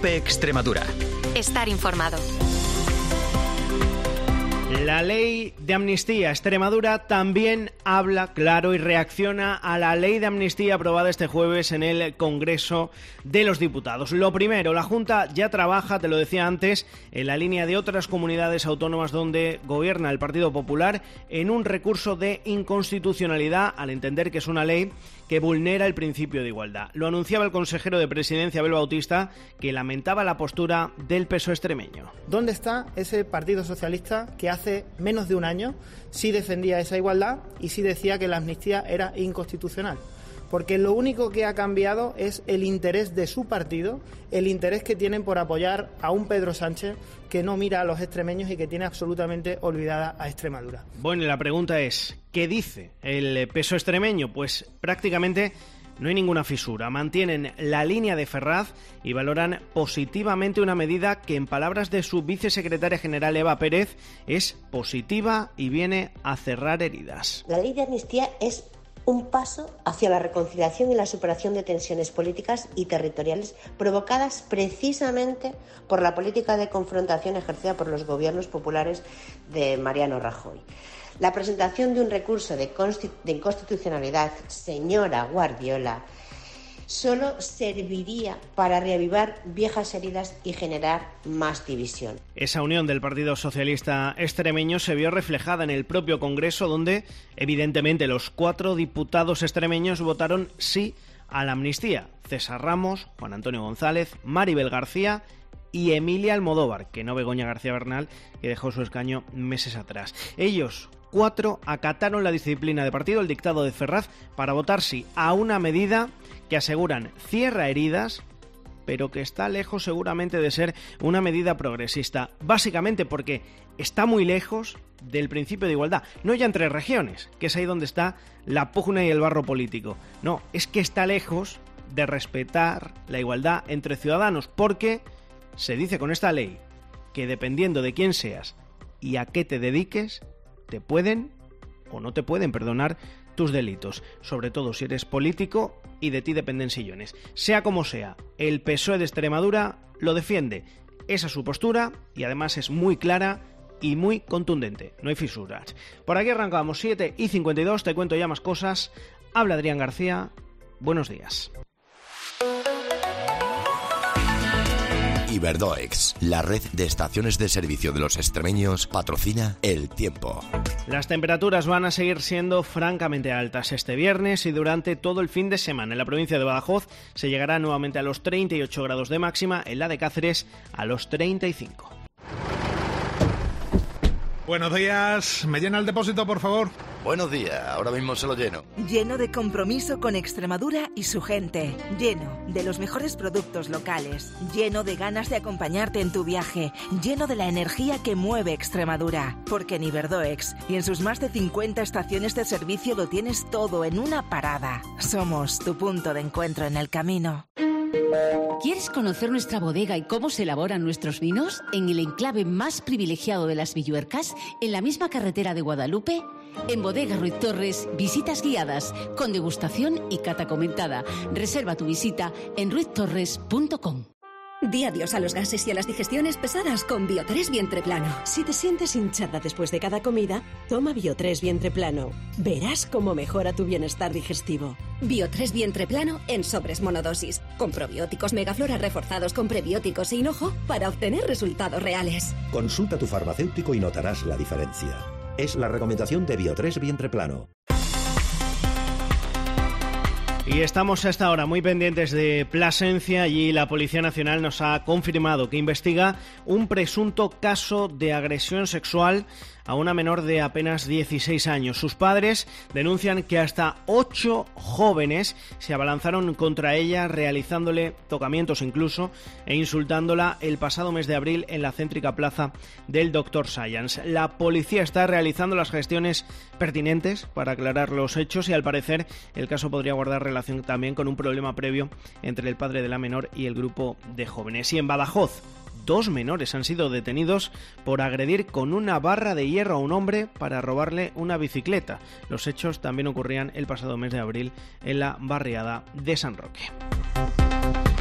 Guadalupe, Extremadura. Estar informado. La ley de amnistía. Extremadura también habla claro y reacciona a la ley de amnistía aprobada este jueves en el Congreso de los Diputados. Lo primero, la Junta ya trabaja, te lo decía antes, en la línea de otras comunidades autónomas donde gobierna el Partido Popular en un recurso de inconstitucionalidad al entender que es una ley que vulnera el principio de igualdad. Lo anunciaba el consejero de Presidencia, Abel Bautista, que lamentaba la postura del PSOE extremeño. ¿Dónde está ese Partido Socialista que hace menos de un año sí defendía esa igualdad y sí decía que la amnistía era inconstitucional? Porque lo único que ha cambiado es el interés de su partido, el interés que tienen por apoyar a un Pedro Sánchez que no mira a los extremeños y que tiene absolutamente olvidada a Extremadura. Bueno, y la pregunta es, ¿qué dice el PSOE extremeño? Pues prácticamente no hay ninguna fisura. Mantienen la línea de Ferraz y valoran positivamente una medida que, en palabras de su vicesecretaria general Eva Pérez, es positiva y viene a cerrar heridas. La ley de amnistía es un paso hacia la reconciliación y la superación de tensiones políticas y territoriales provocadas precisamente por la política de confrontación ejercida por los gobiernos populares de Mariano Rajoy. La presentación de un recurso de inconstitucionalidad, señora Guardiola, solo serviría para reavivar viejas heridas y generar más división. Esa unión del Partido Socialista extremeño se vio reflejada en el propio Congreso, donde evidentemente los 4 diputados extremeños votaron sí a la amnistía. César Ramos, Juan Antonio González, Maribel García y Emilia Almodóvar, que no Begoña García Bernal, que dejó su escaño meses atrás. Ellos 4 acataron la disciplina de partido, el dictado de Ferraz, para votar sí a una medida que aseguran cierra heridas, pero que está lejos seguramente de ser una medida progresista, básicamente porque está muy lejos del principio de igualdad, no ya entre regiones, que es ahí donde está la pugna y el barro político, no, es que está lejos de respetar la igualdad entre ciudadanos, porque se dice con esta ley que dependiendo de quién seas y a qué te dediques, te pueden o no te pueden perdonar tus delitos, sobre todo si eres político y de ti dependen sillones. Sea como sea, el PSOE de Extremadura lo defiende. Esa es su postura y además es muy clara y muy contundente. No hay fisuras. Por aquí arrancamos 7:52, te cuento ya más cosas. Habla Adrián García. Buenos días. Iberdoex, la red de estaciones de servicio de los extremeños, patrocina El Tiempo. Las temperaturas van a seguir siendo francamente altas este viernes y durante todo el fin de semana. En la provincia de Badajoz se llegará nuevamente a los 38 grados de máxima, en la de Cáceres a los 35. Buenos días, ¿me llena el depósito, por favor? Buenos días, ahora mismo se lo lleno. Lleno de compromiso con Extremadura y su gente. Lleno de los mejores productos locales. Lleno de ganas de acompañarte en tu viaje. Lleno de la energía que mueve Extremadura. Porque en Iberdoex y en sus más de 50 estaciones de servicio lo tienes todo en una parada. Somos tu punto de encuentro en el camino. ¿Quieres conocer nuestra bodega y cómo se elaboran nuestros vinos? En el enclave más privilegiado de las Villuercas, en la misma carretera de Guadalupe, en Bodega Ruiz Torres, visitas guiadas, con degustación y cata comentada. Reserva tu visita en ruiztorres.com. Di adiós a los gases y a las digestiones pesadas con Bio3 Vientre Plano. Si te sientes hinchada después de cada comida, toma Bio3 Vientre Plano. Verás cómo mejora tu bienestar digestivo. Bio3 Vientre Plano en sobres monodosis, con probióticos Megaflora reforzados con prebióticos e hinojo para obtener resultados reales. Consulta a tu farmacéutico y notarás la diferencia. Es la recomendación de Bio3 Vientre Plano. Y estamos a esta hora muy pendientes de Plasencia. Allí la Policía Nacional nos ha confirmado que investiga un presunto caso de agresión sexual a una menor de apenas 16 años. Sus padres denuncian que hasta 8 jóvenes se abalanzaron contra ella, realizándole tocamientos incluso e insultándola el pasado mes de abril en la céntrica plaza del Dr. Science. La policía está realizando las gestiones pertinentes para aclarar los hechos y al parecer el caso podría guardar relación también con un problema previo entre el padre de la menor y el grupo de jóvenes. Y en Badajoz, 2 menores han sido detenidos por agredir con una barra de hierro a un hombre para robarle una bicicleta. Los hechos también ocurrían el pasado mes de abril en la barriada de San Roque.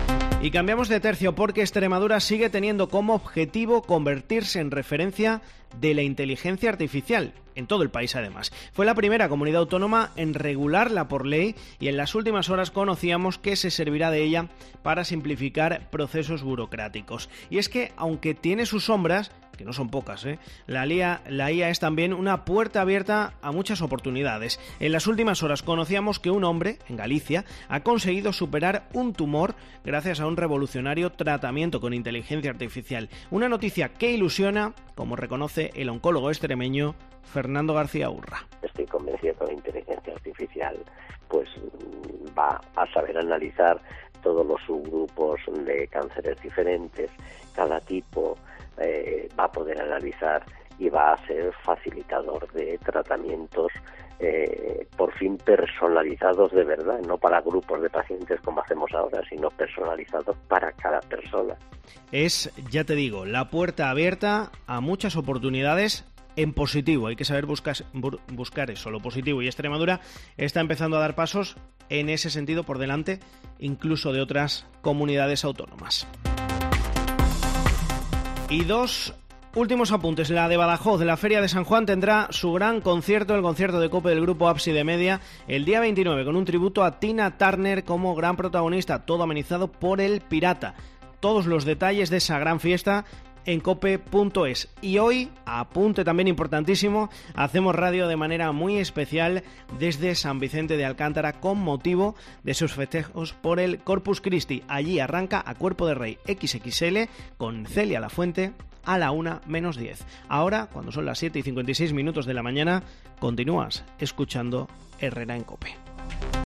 Y cambiamos de tercio porque Extremadura sigue teniendo como objetivo convertirse en referencia de la inteligencia artificial, en todo el país además. Fue la primera comunidad autónoma en regularla por ley y en las últimas horas conocíamos que se servirá de ella para simplificar procesos burocráticos. Y es que, aunque tiene sus sombras, que no son pocas, la IA es también una puerta abierta a muchas oportunidades. En las últimas horas conocíamos que un hombre, en Galicia, ha conseguido superar un tumor gracias a un revolucionario tratamiento con inteligencia artificial. Una noticia que ilusiona, como reconoce el oncólogo extremeño Fernando García Urra. Estoy convencido que la inteligencia artificial pues va a saber analizar todos los subgrupos de cánceres diferentes, cada tipo va a poder analizar y va a ser facilitador de tratamientos por fin personalizados de verdad, no para grupos de pacientes como hacemos ahora, sino personalizados para cada persona. Es, ya te digo, la puerta abierta a muchas oportunidades en positivo. Hay que saber buscar eso, lo positivo, y Extremadura está empezando a dar pasos en ese sentido por delante incluso de otras comunidades autónomas. Y dos últimos apuntes. La de Badajoz, la Feria de San Juan, tendrá su gran concierto, el concierto de COPE del grupo Ábside Media, el día 29, con un tributo a Tina Turner como gran protagonista, todo amenizado por El Pirata. Todos los detalles de esa gran fiesta en cope.es. Y hoy, apunte también importantísimo, hacemos radio de manera muy especial desde San Vicente de Alcántara con motivo de sus festejos por el Corpus Christi. Allí arranca A Cuerpo de Rey XXL con Celia Lafuente a la 1:10. Ahora, cuando son las 7:56 de la mañana, continúas escuchando Herrera en Cope.